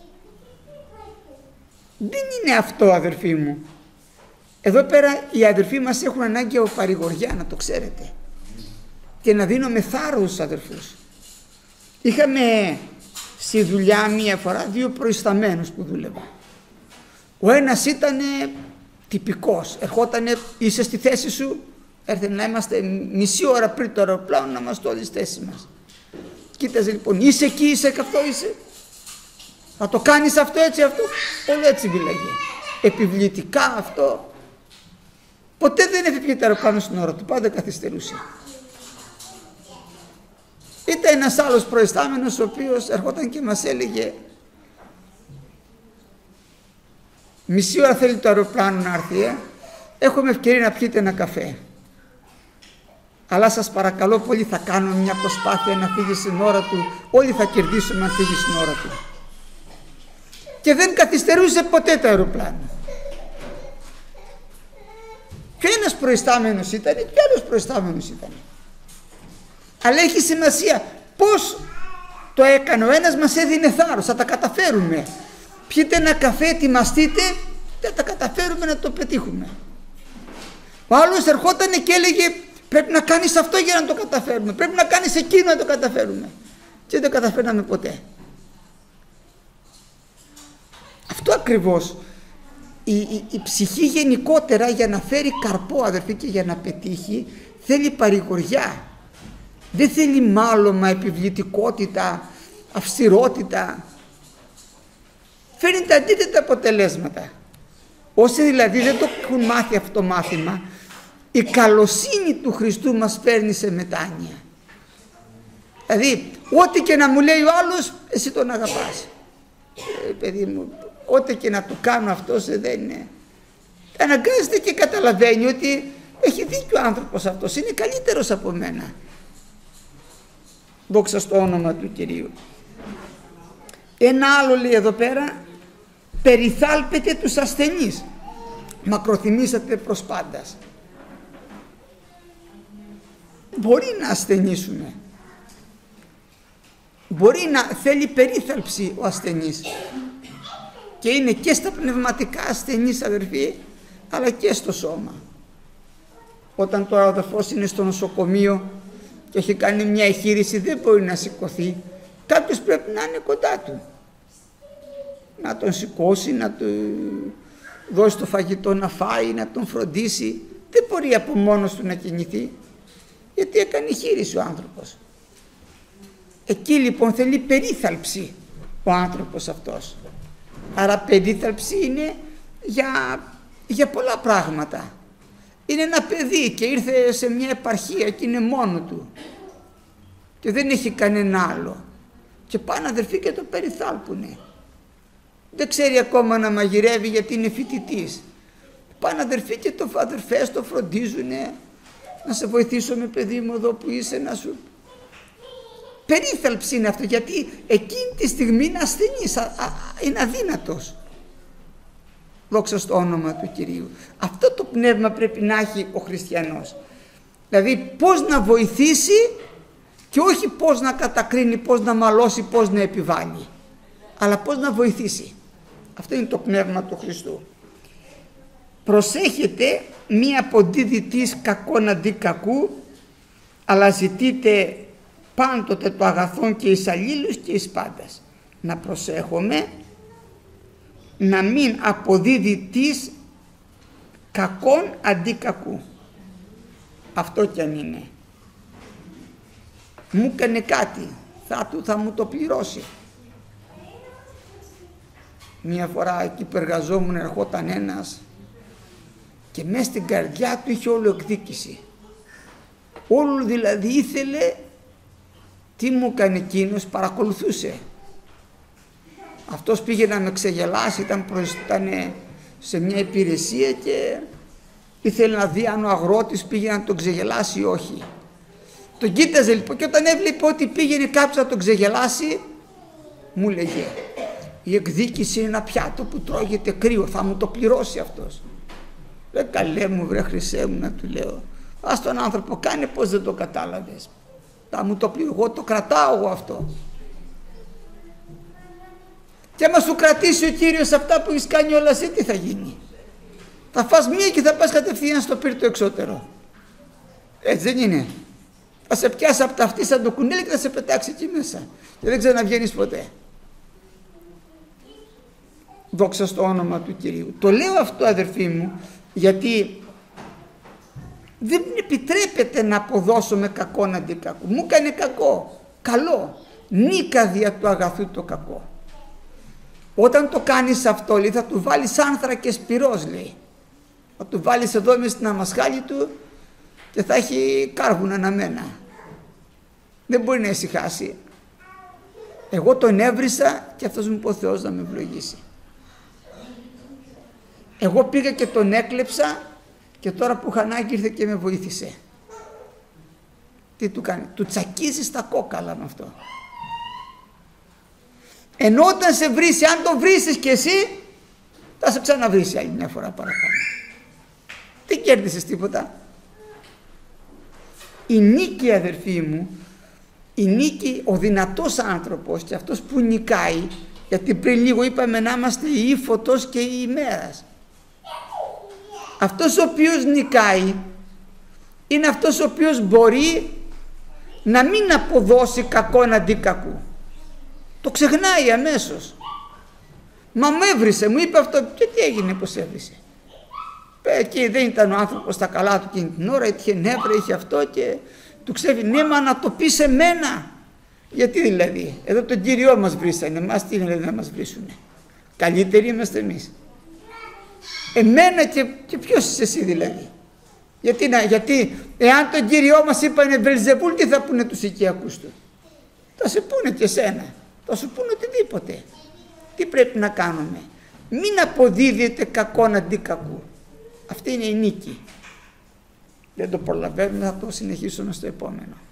Δεν είναι αυτό, αδερφοί μου. Εδώ πέρα οι αδερφοί μας έχουν ανάγκη από παρηγοριά, να το ξέρετε. Και να δίνουμε θάρρος, αδερφούς. Είχαμε στη δουλειά μία φορά δύο προϊσταμένους που δούλευα. Ο ένας ήταν τυπικός, ερχότανε, είσαι στη θέση σου, έρθε να είμαστε μισή ώρα πριν το αεροπλάνο να είμαστε όλοι στη θέση μας. Κοίταζε λοιπόν, είσαι εκεί, είσαι αυτό, είσαι. Θα το κάνεις αυτό, έτσι, αυτό. Όλο έτσι μίλαγε. Επιβλητικά αυτό. Ποτέ δεν έφυγε το αεροπλάνο στην ώρα του, πάντα καθυστερούσε. Ήταν ένας άλλος προϊστάμενος ο οποίος ερχόταν και μας έλεγε μισή ώρα θέλει το αεροπλάνο να έρθει, έχουμε ευκαιρία να πιείτε ένα καφέ. Αλλά σας παρακαλώ πολύ, θα κάνουμε μια προσπάθεια να φύγει στην ώρα του, όλοι θα κερδίσουμε αν φύγει στην ώρα του. Και δεν καθυστερούσε ποτέ το αεροπλάνο. Και ένας προϊστάμενος ήταν και άλλος προϊστάμενος ήταν. Αλλά έχει σημασία πώς το έκανε ο ένας, μας έδινε θάρρος, θα τα καταφέρουμε. Πιείτε ένα καφέ, ετοιμαστείτε, δεν τα καταφέρουμε να το πετύχουμε. Ο άλλος ερχόταν και έλεγε πρέπει να κάνεις αυτό για να το καταφέρουμε, πρέπει να κάνεις εκείνο να το καταφέρουμε, και δεν το καταφέρναμε ποτέ. Αυτό ακριβώς. Η ψυχή γενικότερα για να φέρει καρπό, αδερφοί, και για να πετύχει, θέλει παρηγοριά. Δεν θέλει μάλωμα, επιβλητικότητα, αυστηρότητα. Φέρνει τα αντίθετα αποτελέσματα. Όσοι δηλαδή δεν το έχουν μάθει αυτό το μάθημα, η καλοσύνη του Χριστού μας φέρνει σε μετάνοια. Δηλαδή, ό,τι και να μου λέει ο άλλος, εσύ τον αγαπάς. Παιδί μου, ό,τι και να του κάνω αυτός δεν είναι. Αναγκάζεται και καταλαβαίνει ότι έχει δίκιο ο άνθρωπος αυτός, είναι καλύτερος από μένα. Δόξα στο όνομα του Κυρίου. Ένα άλλο λέει εδώ πέρα, περιθάλπετε τους ασθενείς, μακροθυμήσατε προς πάντας. Μπορεί να ασθενήσουμε, μπορεί να θέλει περίθαλψη ο ασθενής, και είναι και στα πνευματικά ασθενείς, αδερφοί, αλλά και στο σώμα. Όταν τώρα ο αδερφός είναι στο νοσοκομείο και έχει κάνει μια εγχείρηση, δεν μπορεί να σηκωθεί, κάποιος πρέπει να είναι κοντά του, να τον σηκώσει, να του δώσει το φαγητό να φάει, να τον φροντίσει. Δεν μπορεί από μόνος του να κινηθεί, γιατί έκανε εγχείρηση ο άνθρωπος. Εκεί λοιπόν θέλει περίθαλψη ο άνθρωπος αυτός. Άρα περίθαλψη είναι για πολλά πράγματα. Είναι ένα παιδί και ήρθε σε μια επαρχία και είναι μόνο του και δεν έχει κανένα άλλο, και πάνε αδερφοί και το περιθάλπουνε. Δεν ξέρει ακόμα να μαγειρεύει γιατί είναι φοιτητής. Πάνε αδερφοί και αδερφές το φροντίζουνε, να σε βοηθήσω με παιδί μου εδώ που είσαι, να σου... Περίθαλψη είναι αυτό, γιατί εκείνη τη στιγμή είναι ασθενής, είναι αδύνατος. Δόξα στο όνομα του Κυρίου. Αυτό το πνεύμα πρέπει να έχει ο χριστιανός. Δηλαδή πώς να βοηθήσει και όχι πώς να κατακρίνει, πώς να μαλώσει, πώς να επιβάλλει, αλλά πώς να βοηθήσει. Αυτό είναι το πνεύμα του Χριστού. Προσέχετε μη αποδίδυτης κακόν αντί κακού, αλλά ζητείτε πάντοτε το αγαθόν και εις αλλήλους και εις πάντας. Να προσέχουμε να μην αποδίδει της κακόν αντί κακού. Αυτό κι αν είναι. Μου έκανε κάτι, θα μου το πληρώσει. Μια φορά εκεί που εργαζόμουν ερχόταν ένας και μέσα στην καρδιά του είχε όλο εκδίκηση. Όλο δηλαδή ήθελε, τι μου έκανε εκείνος, παρακολουθούσε. Αυτός πήγε να με ξεγελάσει, ήταν σε μια υπηρεσία και ήθελε να δει αν ο αγρότης πήγε να τον ξεγελάσει ή όχι. Τον κοίταζε λοιπόν και όταν έβλεπε ότι πήγαινε κάποιος να τον ξεγελάσει, μου λέγε, η εκδίκηση είναι ένα πιάτο που τρώγεται κρύο, θα μου το πληρώσει αυτός. Καλέ μου βρε Χριστέ μου, να του λέω, ας τον άνθρωπο κάνε πως δεν το κατάλαβες, θα μου το πληρώσει, εγώ το κρατάω εγώ αυτό. Και άμα σου κρατήσει ο Κύριος αυτά που έχεις κάνει όλα εσύ, τι θα γίνει? Θα φας μία και θα πας κατευθείαν στο πύρτο εξώτερο. Έτσι δεν είναι? Θα σε πιάσει από τα αυτή σαν το κουνέλι και θα σε πετάξει εκεί μέσα και δεν ξαναβγαίνεις ποτέ. Δόξα στο όνομα του Κυρίου. Το λέω αυτό αδερφοί μου, γιατί δεν επιτρέπεται να αποδώσω με κακό αντί κακού. Μου έκανε κακό, καλό, νίκα δια του αγαθού το κακό. Όταν το κάνεις αυτό, λέει, θα του βάλεις άνθρακες πυρός, λέει. Θα του βάλεις εδώ μες στην αμασχάλη του και θα έχει κάρβουνα αναμένα. Δεν μπορεί να ησυχάσει. Εγώ τον έβρισα και αυτός μου είπε ο Θεός να με ευλογήσει. Εγώ πήγα και τον έκλεψα και τώρα που είχα ανάγκη ήρθε και με βοήθησε. Τι του κάνει? Του τσακίζει τα κόκαλα με αυτό. Ενώ όταν σε βρίσει, αν το βρίσεις και εσύ, θα σε ξαναβρίσει άλλη μια φορά παραπάνω. Τι κέρδισες? Τίποτα. Η νίκη, αδερφοί μου, η νίκη, ο δυνατός άνθρωπος και αυτός που νικάει, γιατί πριν λίγο είπαμε να είμαστε η ύφωτος και η ημέρας. Αυτός ο οποίος νικάει είναι αυτός ο οποίος μπορεί να μην αποδώσει κακό αντί κακού. Το ξεχνάει αμέσως. Μα μου έβρισε, μου είπε αυτό, και τι έγινε, πως έβρισε. Εκεί δεν ήταν ο άνθρωπος στα καλά του εκείνη την ώρα, είχε νεύρα, είχε αυτό και του ξέφυγε. Ναι, μα να το πει σε μένα. Γιατί δηλαδή, εδώ τον Κύριό μας βρίσανε, εμάς τι είναι να μας βρίσουνε. Καλύτεροι είμαστε εμείς. Εμένα και ποιος είσαι εσύ δηλαδή. Γιατί εάν τον Κύριό μας είπανε Βελζεβούλ, τι θα πούνε τους οικιακούς του. Θα σε πούνε και εσένα, θα σου πούνε οτιδήποτε. Τι πρέπει να κάνουμε? Μην αποδίδετε κακό αντί κακού. Αυτή είναι η νίκη. Δεν το προλαβαίνουμε, θα το συνεχίσουμε στο επόμενο.